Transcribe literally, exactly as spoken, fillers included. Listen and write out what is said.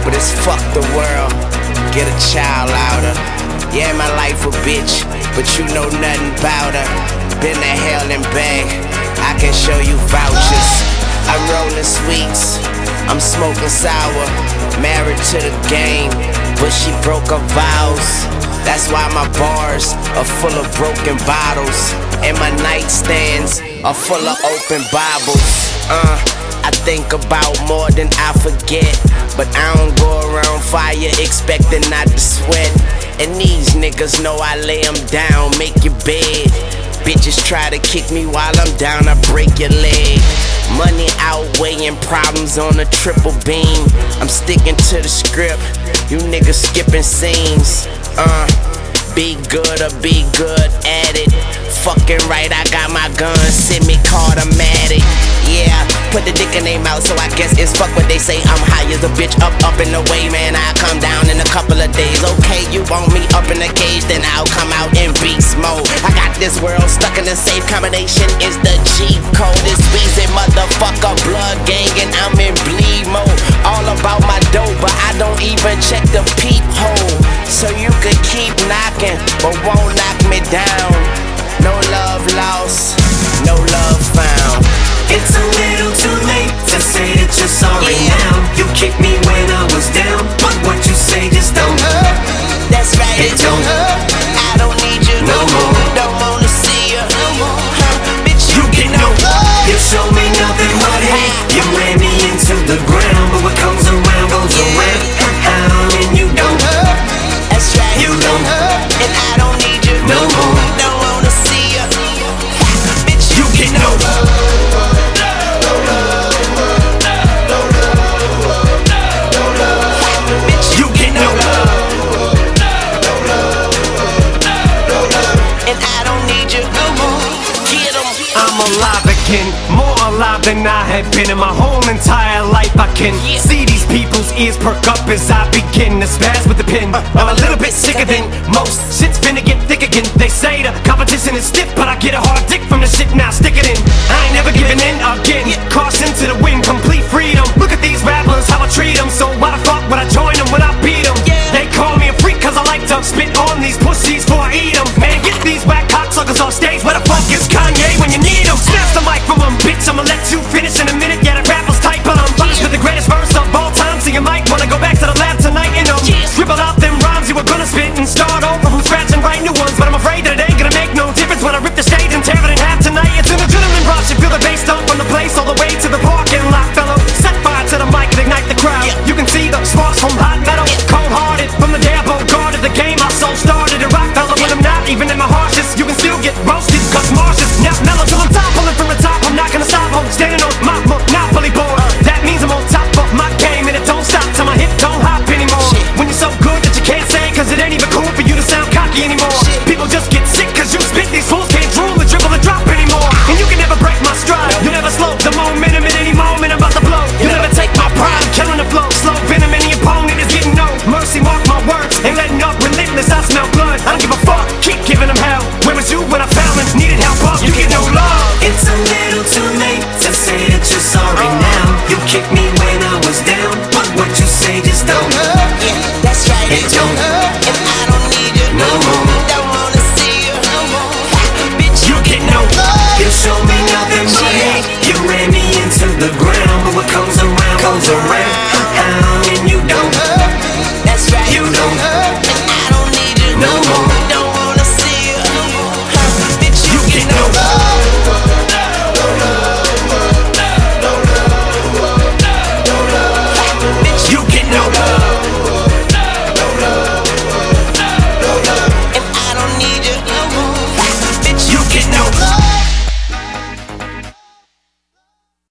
but it's fuck the world. Get a child out her. Yeah, my life a bitch, but you know nothing about her. Been to hell and back, I can show you vouchers. I'm rolling sweets, I'm smoking sour. Married to the game, but she broke her vows. That's why my bars are full of broken bottles, and my nightstands are full of open Bibles. Uh, I think about more than I forget, but I don't go around fire expecting not to sweat. And these niggas know I lay them down, make your bed. Bitches try to kick me while I'm down, I break your leg. Money outweighing problems on a triple beam. I'm sticking to the script, you niggas skipping scenes. Uh, be good or be good at it. Fucking right, I got my gun, semi-automatic. Yeah, put the dick in their mouth, so I guess it's fuck what they say. I'm high as a bitch, up, up in the way, man. I come down in a couple of days. Okay, you want me up in the cage, then I'll come out in beast mode. I got this world stuck in a safe combination. Is the G code? It's Weezy, motherfucker, blood gang, and I'm in bleed mode. All about my dough, but I don't even check the peephole. So you could keep knocking, but won't knock me down. No love lost, no love found. It's a little too late to say that you're sorry yeah. now. You kicked me when I was down, but what you say just don't hurt. That's right, it don't hurt. I don't need you no more. Don't wanna see you no more. Huh, bitch, you, you get no love. You show me nothing but hate. You ran me into the ground, but what comes around goes yeah. around. Uh-uh, and you don't hurt. That's right, you don't hurt. And I don't need you no more. Don't wanna see you. Bitch, you, you get no love. I'm alive again, more alive than I have been in my whole entire life. I can yeah. see these people's ears perk up as I begin to spaz with the pen. uh, I'm a little bit sicker than most. Shit's finna get thick again. They say the competition is stiff, but I get a hard dick from the shit, now stick it in. I ain't never giving in again. yeah. Caution to the wind, complete freedom. Look at these rappers, how I treat them. So why the fuck would I join them when I beat them? yeah. They call me a freak cause I like to spit on these pussies before I eat them. Man, get these whack cocksuckers off stage, where the